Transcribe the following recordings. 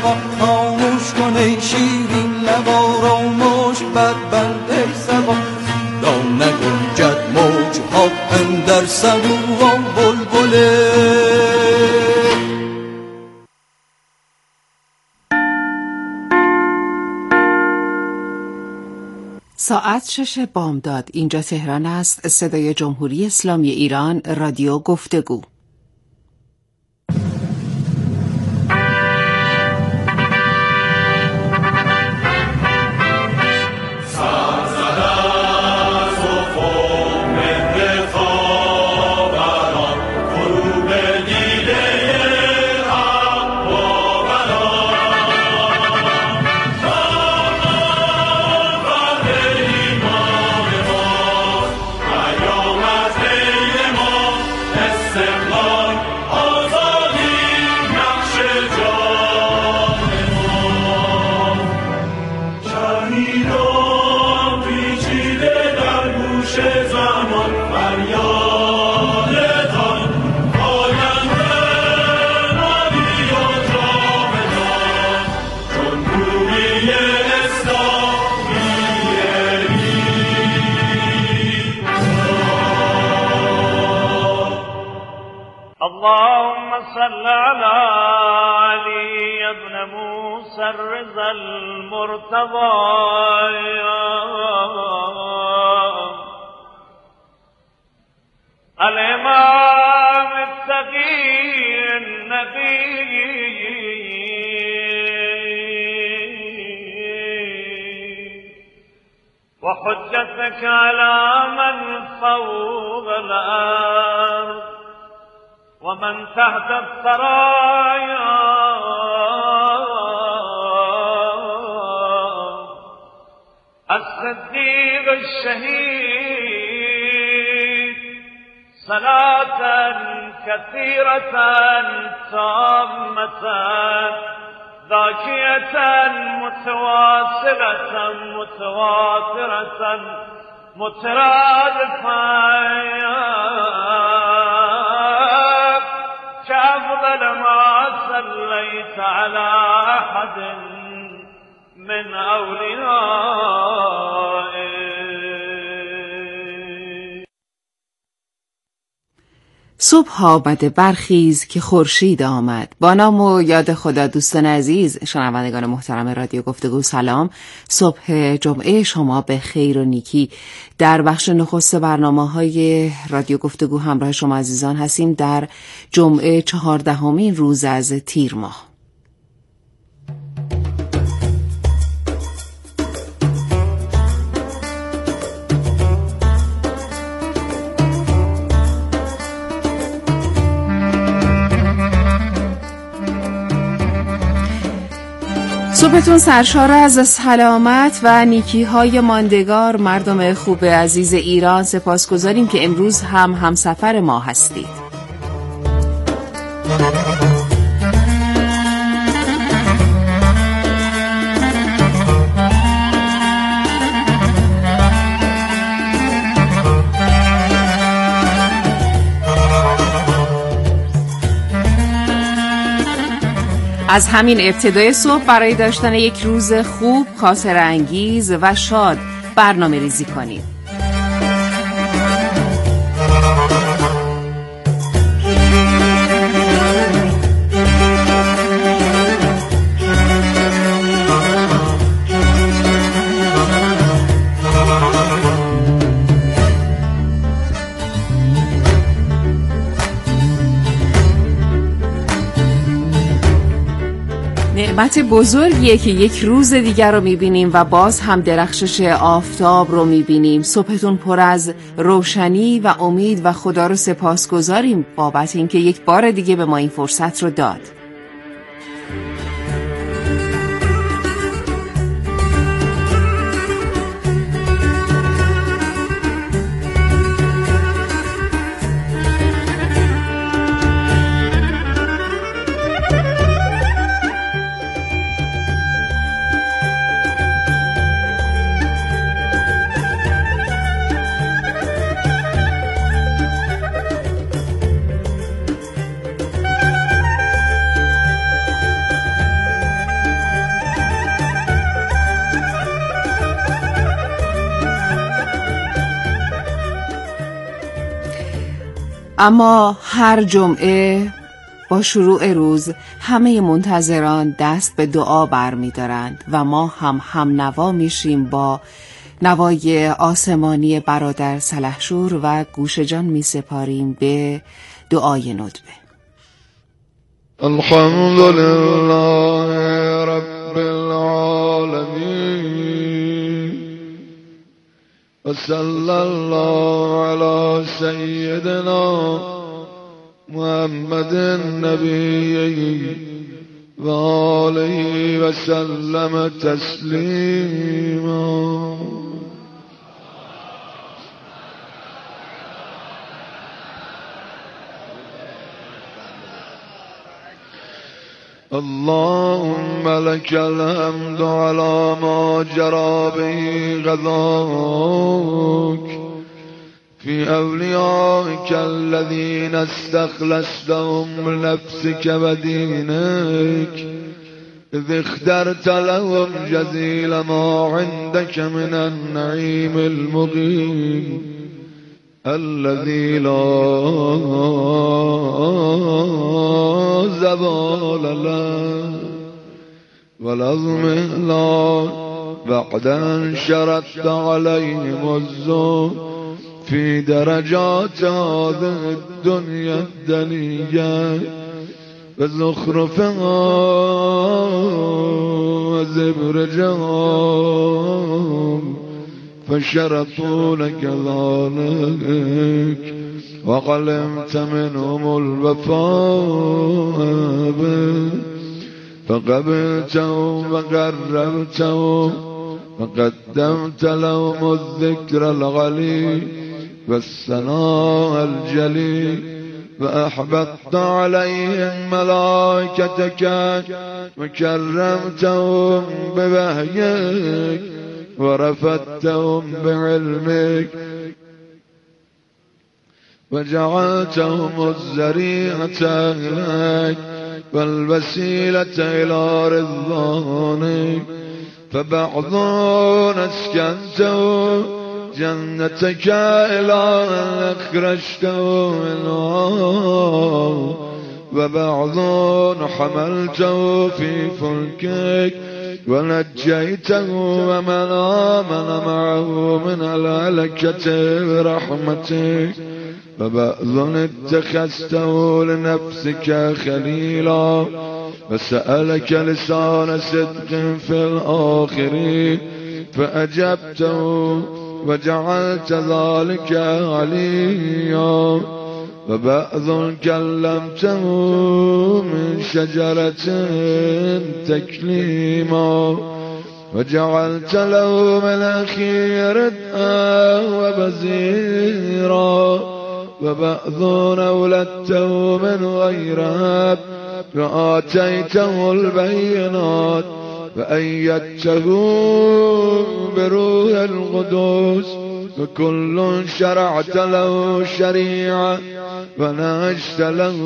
سبا خاموش کن ای شیرین لبا را مشت بر بند ای سبا تا نگنجد موجها اندر صبوها بلبله. ساعت 6 بامداد. اینجا تهران است. صدای جمهوری اسلامی ایران. رادیو گفتگو. اللهم صل على علي بن موسى الرضا المرتضى الإمام التقي النبي وحجتك على من فوق الأرض ومن تحت الثرايا الصديق الشهيد صلاة كثيرة تامة ذاكية متواصلة متواترة مترادفة كأفضل ما صليت على أحد من أوليائك. صبح آمده برخیز که خورشید آمد. با نام و یاد خدا. دوستان عزیز، شنوندگان محترم رادیو گفتگو، سلام. صبح جمعه شما به خیر و نیکی. در بخش نخست برنامه‌های رادیو گفتگو همراه شما عزیزان هستیم در جمعه 14مین روز از تیر ماه. صبحتون سرشار از سلامت و نیکی‌های ماندگار. مردم خوب عزیز ایران، سپاسگزاریم که امروز هم همسفر ما هستید. از همین ابتدای صبح برای داشتن یک روز خوب، خاطره‌انگیز و شاد برنامه ریزی کنید. نعمت بزرگیه که یک روز دیگر رو میبینیم و باز هم درخشش آفتاب رو میبینیم. صبحتون پر از روشنی و امید و خدا رو سپاسگزاریم بابت اینکه یک بار دیگه به ما این فرصت رو داد. اما هر جمعه با شروع روز همه منتظران دست به دعا برمی‌دارند و ما هم نوا میشیم با نوای آسمانی برادر سلحشور و گوش جان می‌سپاریم به دعای ندبه. الحمد لله رب العالمين وصلى الله على سيدنا محمد النبي وآله وسلم تسليما. اللهم لك الحمد على ما جرى به قضاؤك في أوليائك الذين استخلصتهم بنفسك ودينك إذ اخترت لهم جزيل ما عندك من النعيم المقيم الذي لا زوال له والعظم لا بعد أن شرطت عليهم الذل في درجات هذه الدنيا الدنيا وزخرفها وزبرجها فشرطوا لك ذلك وقلمت منهم الوفاء فقبلتهم وقربتهم وقدمت لهم الذكر الغلي والثناء الجلي وأحبطت عليهم ملائكتك وكرمتهم بوحيك ورفدتهم بعلمك وجعلتهم الذريعة إليك والوسيلة إلى رضوانك فبعضهم أسكنته جنتك إلى أن أخرجته منها وبعضهم حملته في فلكك ونجيته ومن آمن معه من الهلكة برحمتك وبعض اتخذته لنفسك خليلا وسألك لسان صدق في الآخرين فأجبته وجعلت ذلك عليا وبعض كلمته من شجرة تكليما وجعلت له من الخير ردءا وبزيرا وبعض أولدته من غير أب وآتيته البينات وأيدته بروح القدس وكل شرعت له شريعة ونهجت له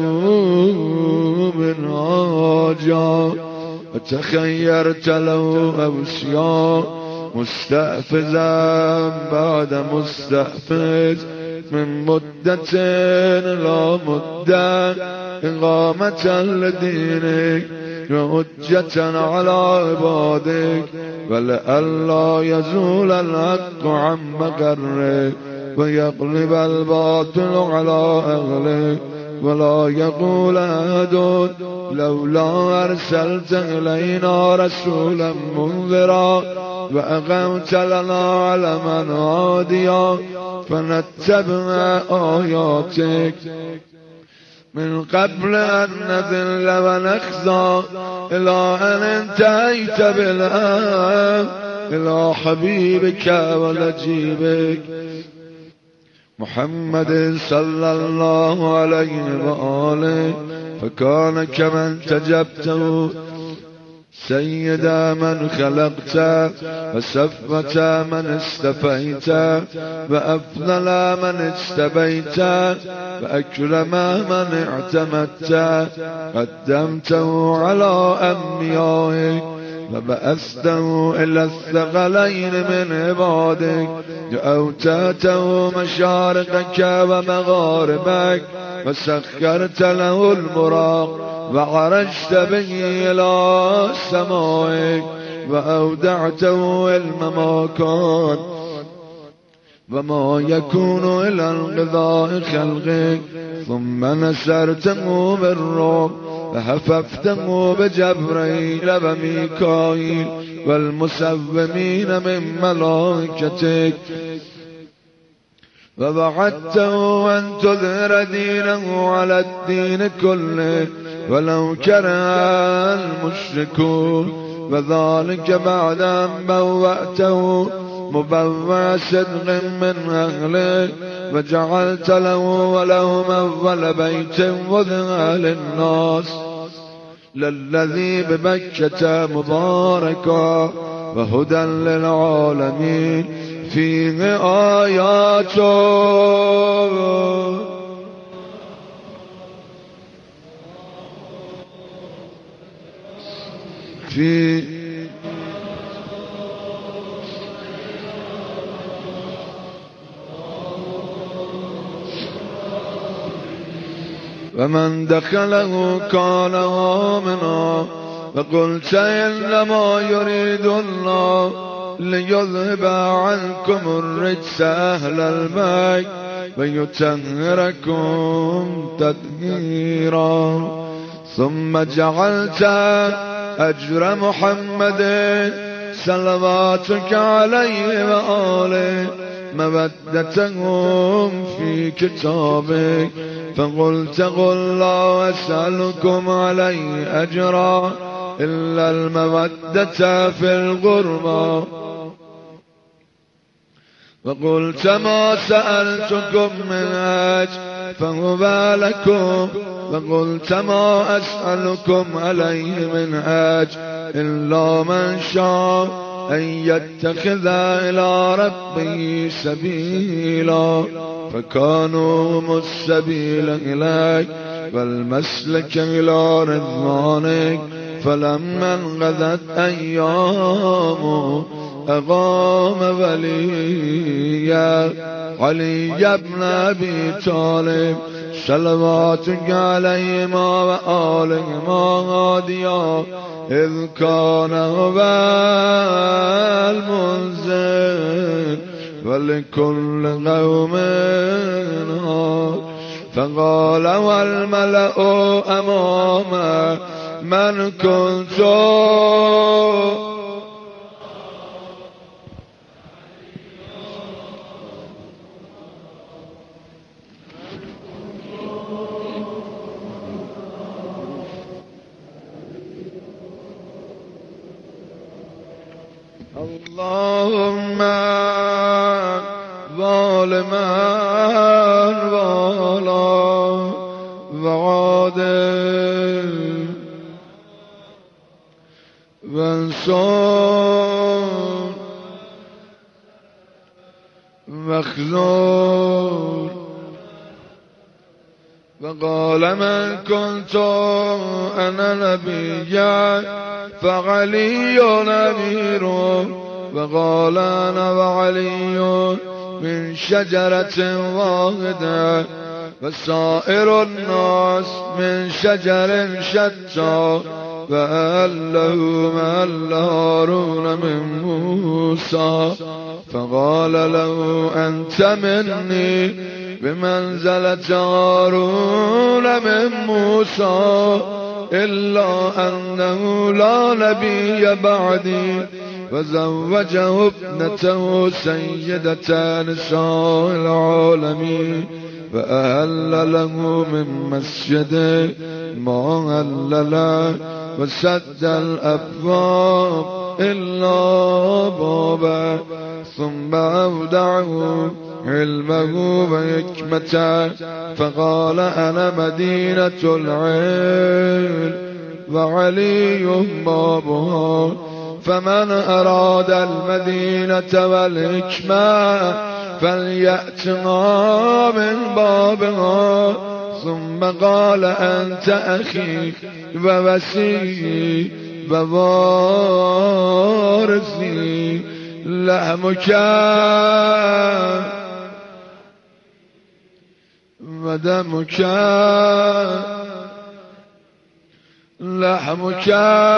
منهاجا وتخيرت له أوصياء مستحفظا بعد مستحفظ من مدة إلى مدة إقامة لدينك وحجة على عبادك ولئلا يزول الحق عن مقرك ويغلب الباطل على أهله ولا يقول أحد لولا أرسلت إلينا رسولا منذرا وأقمت لنا علما هاديا فنتبع آياتك من قبل أن نذل ونخزى إلى أن انتهيت بالآن إلى حبيبك ونجيبك محمد صلى الله عليه وآله فكان كمن تجبته سيد من خلقت وصفوة من استفيت وأفضل من اجتبيت وأكرم من اعتمدت قدمته على أنبيائك وبعثته إلى الثقلين من عبادك وأوتاته مشارقك ومغاربك وسخرت له البراق وعرجت به إلى السماء وأودعته علم ما كان وما يكون إلى انقضاء خلقك ثم نسرته بالروح وحففته بجبريل وميكائيل والمسومين من ملائكتك ووعدته أن تظهر دينه على الدين كله ولو كره المشركون وذلك بعد أن بوأته مبوع صدق من أهله وجعلت له ولهم أول بيت وضع للناس للذي بمكة مباركا وهدى للعالمين فيه آيات ومن دخله كان آمنا وقلت إنما يريد الله ليذهب عنكم الرجس أهل البيت ويطهركم تطهيرا ثم جعلت أجر محمد صلواتك عليه وآله مودتهم في كتابك فقلت قل لا أسألكم عليه أجرا إلا المودة في القربى وقلت ما سألتكم من أجر فهو لكم وقلت ما أسألكم عليه من أجر إلا من شاء أن يتخذ إلى ربه سبيلا فكانوا هم السبيل إليك والمسلك إلى رضوانك فلما انقضت أيامه أقام وليا علي بن أبي طالب صلواتك عليهما وآلهما هاديا إذ كان هو المنزل ولكل قوم هاد فقال والملأ أمام من كنت اللهم ظالما ولا وعادل وانصر مخذول وقال من كنت أنا نبيا فعلي أمير وقال أنا وعلي من شجرة واحدة وسائر الناس من شجر شتى وأله مع هارون من موسى فقال له أنت مني بمنزلة هارون من موسى إلا أنه لا نبي بعدي وزوجه ابنته سيدة نساء العالمين فأهل له من مسجده ما هل له وسد الأبواب إلا بابا ثم أودعه علمه وحكمته فقال أنا مدينة العلم وعلي بابها فمن أراد المدينة والحكمة فليأتنا من بابها ثم قال أنت أخي ووسيي ووارثي لحمك ودمك لحمك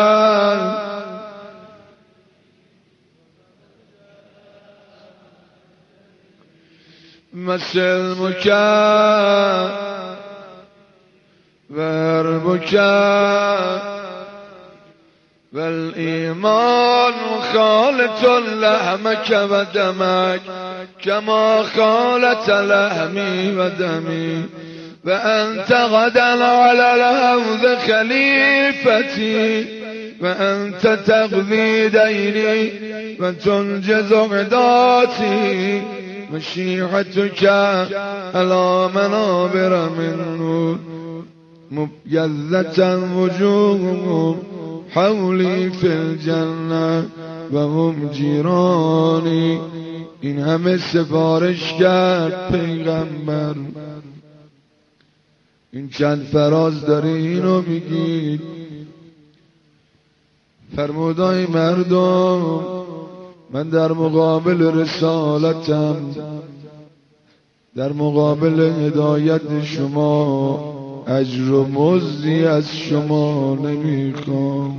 مسلمك وهربك والإيمان خالط لحمك ودمك كما خالت لحمي ودمي وأنت غدا على الحوض خليفتي وأنت تقضي ديني وتنجز عداتي مشيحتك على منابر من نور مبيضة وجوههم حولي في الجنة وهم جیرانی. این همه سفارش کرد پیغمبر، این چند فراز داره اینو میگید. فرمودای مردم من در مقابل رسالتم، در مقابل هدایت شما اجر و مزدی از شما نمیخوام.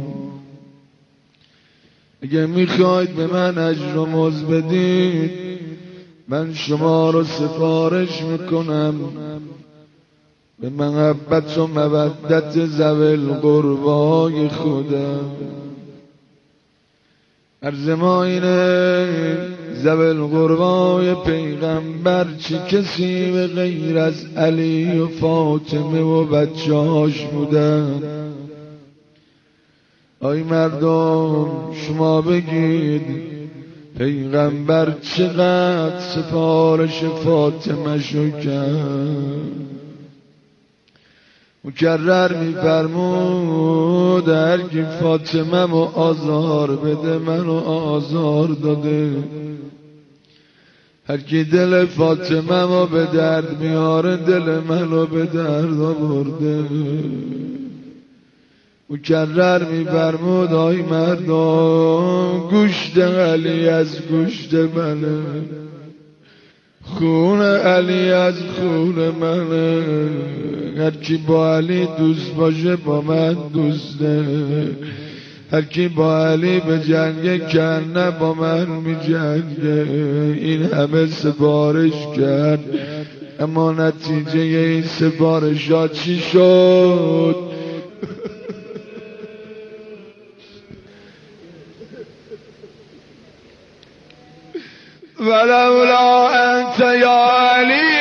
اگه میخواید به من اجر و مزد بدید من شما رو سفارش میکنم به محبت و مودت ذوی القربای خودم. عرض ما اینه ذوی القربای پیغمبر چه کسی به غیر از علی و فاطمه و بچه‌هاش بودن؟ آی مردم شما بگید پیغمبر چقدر سفارش فاطمه شو کرد؟ مکرر میفرمود هر کی فاطمه مو آزار بده منو آزار داده، هر کی دل فاطمه مو به درد میاره دل منو به درد آورده. مکرر میفرمود آی مردم گوشت علی از گوشت منه، خون علی از خون منه، هر کی با علی دوست باشه با من دوسته، هر کی با علی به جنگ کنه با من می جنگه. این همه سفارش کرد اما نتیجه این سفارشات چی شد؟ ولولا انت یا علی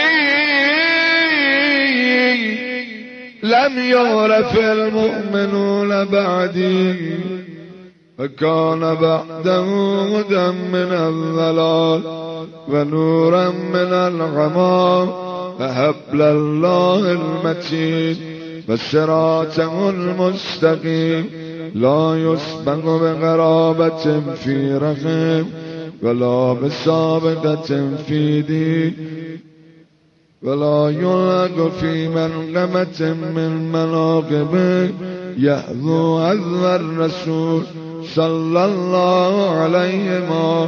لم يعرف المؤمنون بعدي وكان بعده هدى من الضلال ونورا من الغمام وحبل الله المتين وصراطه المستقيم لا يسبق بقرابة في رحم ولا بسابقة في دين ولا يلق في منقمة من مناقبه يحذو عذب الرسول صلى الله عليه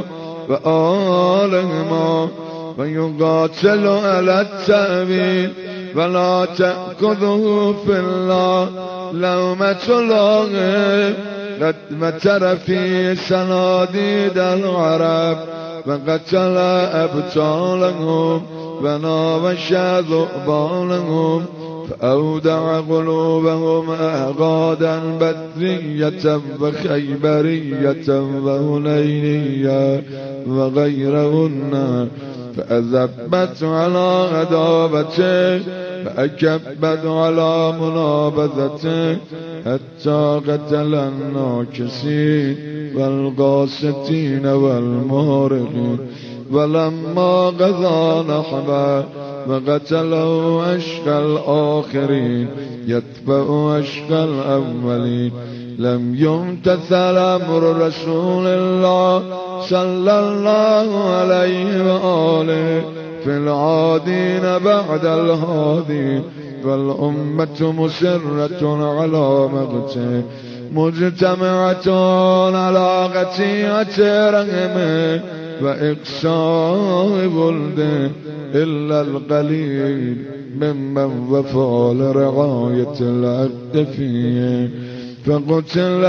وآله ويقاتل على التأويل ولا تأخذه في الله لومة لائم قد متر في سناديد العرب وقتل أبطالهم وناوش ذؤبانهم فأودع قلوبهم أحقادا بدرية وخيبرية وهنينية وغيرهن فأذبت على عداوته فأكبت على منابذته حتى قتل الناكسين والقاسطين والمارقين ولما قضى نحبه وقتله أشقى الآخرين يتبع أشقى الأولين لم يمتثل أمر رسول الله صلى الله عليه وآله في العادين بعد الهادين والأمة مسرة على مقته مجتمعة على قطيعة رحمه وإقصاء ولده إلا القليل ممن وفى لرعاية العبد فيه فقتل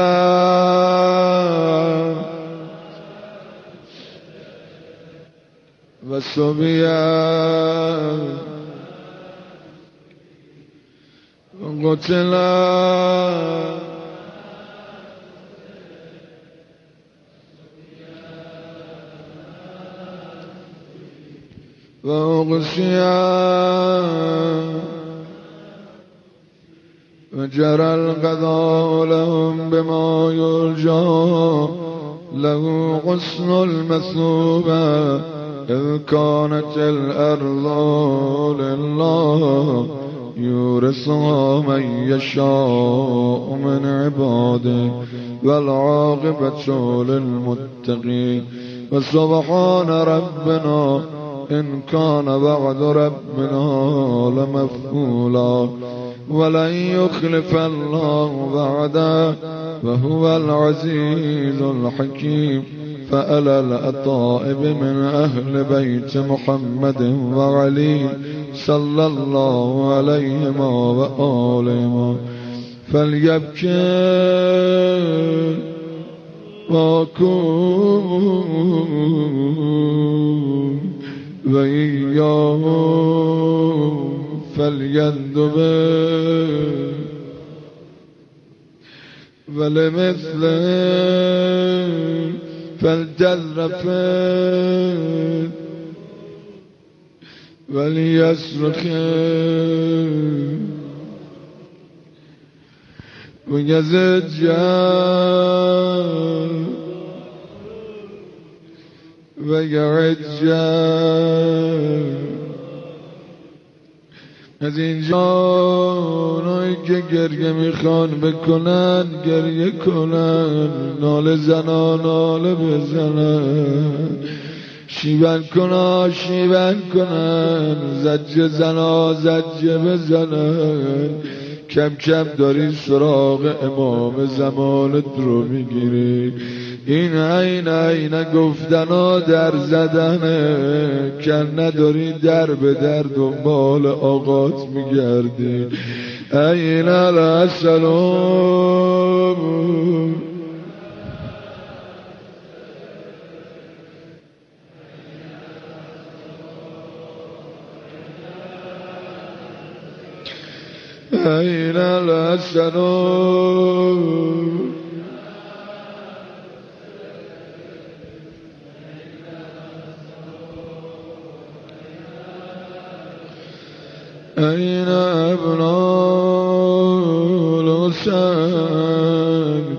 والصبيان قتل وأغشيا وجرى القضاء لهم بما يرجى له حسن المثوبة إذ كانت الأرض لله يورثها من يشاء من عباده والعاقبة للمتقين وسبحان ربنا إن كان وعد ربنا لمفعولا ولن يخلف الله وعده وهو العزيز الحكيم فألا الأطائب من أهل بيت محمد وعلي صلى الله عليهما وآلهما فليبكي واكون وإياه فليندب ولمثله فلتذرف وليصرخ ويزجر ويعجر از این جانایی که گریه میخوان بکنن گریه کنن، ناله زنان ناله بزنن، شیون کنن شیون کنن، زجه زنان زجه بزنن. کم کم داری سراغ امام زمانت رو میگیری. این عین گفتنا در زدنه، کن نداری در به در دنبال آقات میگردی. عین السلام عین السلام أين أبناء الحسين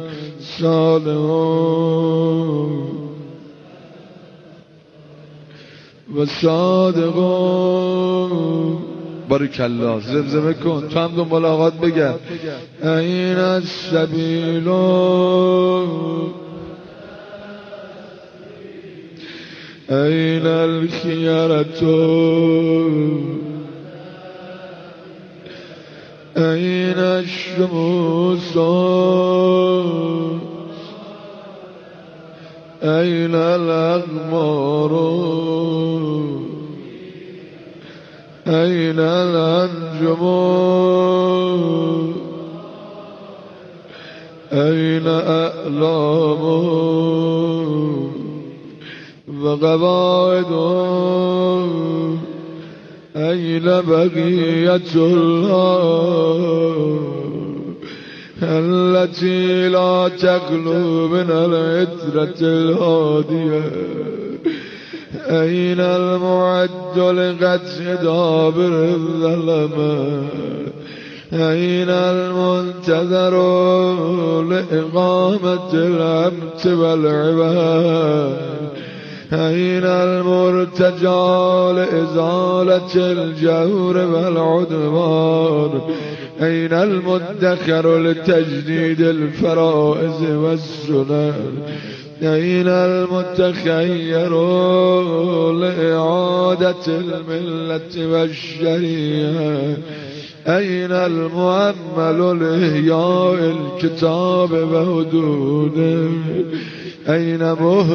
صالحون والصادقون. باریکالله، زمزمه کن، تو هم دنبال آقات بگرد. أين السبیل أين الخيرة أين الشموس أين الأقمار أين الأنجم أين أعلام وقواعد أين بقية الله التي لا تخلو من العترة الهادية. أين المعد لقتل دابر الظلمة أين المنتظر لإقامة الأمت والعباد أين المرتجى لإزالة الجور والعدوان أين المدخر لتجديد الفرائض والسنن أين المتخير لإعادة الملة والشريعة أين المؤمل لإحياء الكتاب وحدوده أين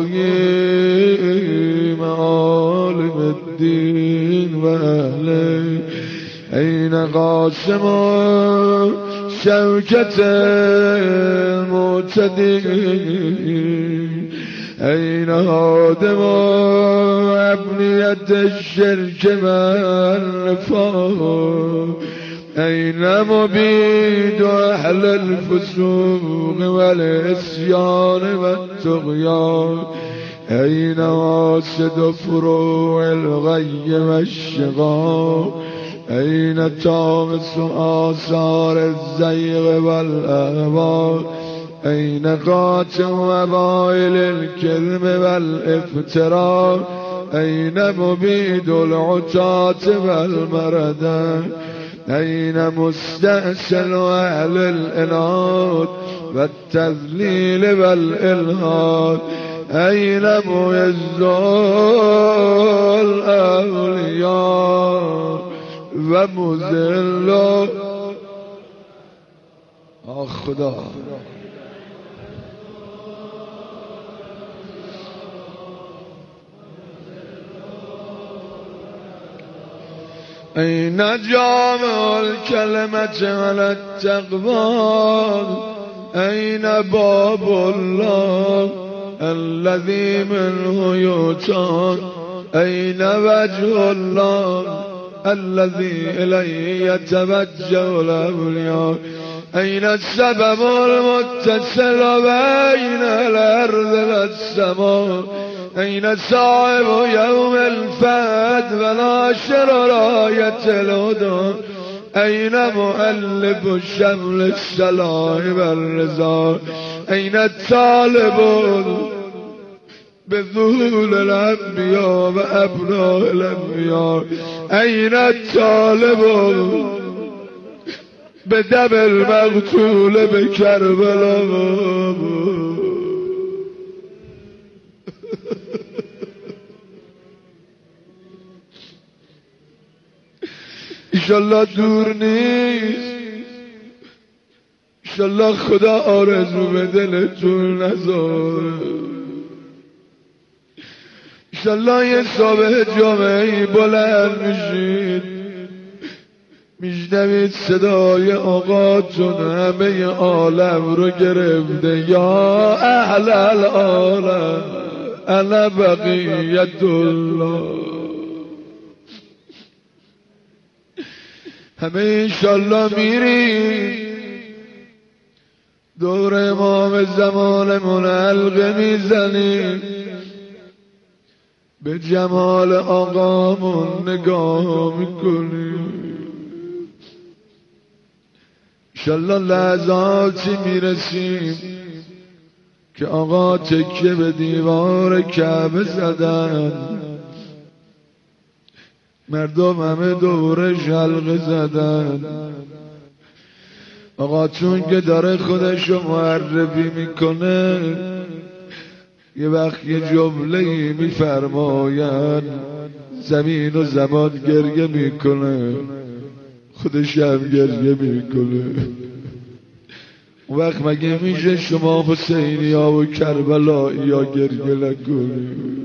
محيي معالم الدين وأهله أين قاسم شوكة المعتدي أين هادم أبنية الشرك والنفاق أين مبيد أهل الفسوق والعصيان والطغيان أين واسد فروع الغي والشقاق أين طامس آثار الزيغ والأهواء أين قاتل وبائل الكذب والافتراء أين مبيد العتاة والمردة أين مستأصل أهل الإناد والتذليل والإلحاد أين معز الأولياء ومذل خدا أين جامع الكلمة على التقوى أين باب الله الذي منه يوتان أين وجه الله الذي إليه يتوجه الأولياء أين السبب المتصل بين الأرض والسماء أين صاحب يوم الفهد وناشر راية الهدى أين مؤلف الشمل الصلاح والرضا أين الطالب بذهول الأنبياء وأبناء الأنبياء أين الطالب بدم المقتول بكربلاء انشالله دور نیست انشالله خدا آرزو به دلتون نذاره انشالله یه صبح جامعه‌ای بلند میشید میشنوید صدای آقاتون همه عالم رو گرفته یا اهل العالم انا بقیت الله همه انشالله میریم دور امام زمانمون حلقه میزنیم به جمال آقامون نگاه میکنیم انشالله لحظاتی میرسیم که آقا تکیه به دیوار کعبه زدن مردم همه دورش حلقه زدن آقا چون که داره خودشو معرفی میکنه یه وقت یه جمله‌ای میفرماید زمین و زمان گریه میکنه خودش هم گریه میکنه اون وقت مگه میشه شما حسینی ها و کربلایی ها گریه نکنید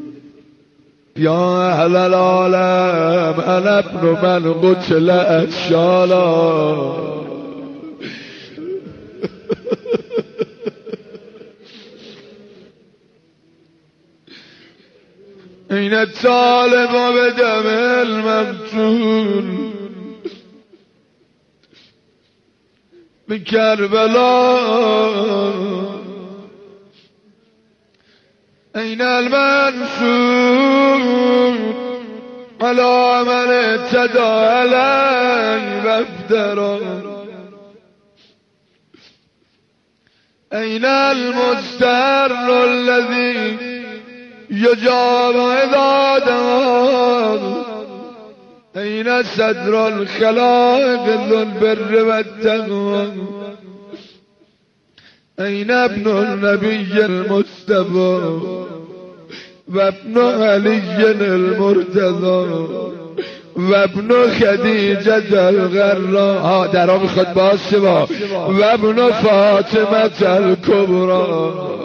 یا اهل العالم انا ابن من قتل اشالا این الطالب بدم المقتول بكربلاء أين المنصور على من اعتدى عليه وافترى أين المستر الذي يجاب عباده أين صدر الخلائق ذو البر والتقوى أين ابن النبي المصطفى وابن علي المرتضى وابن خديجة الغراء درام خد باشه و ابن فاطمة الكبرى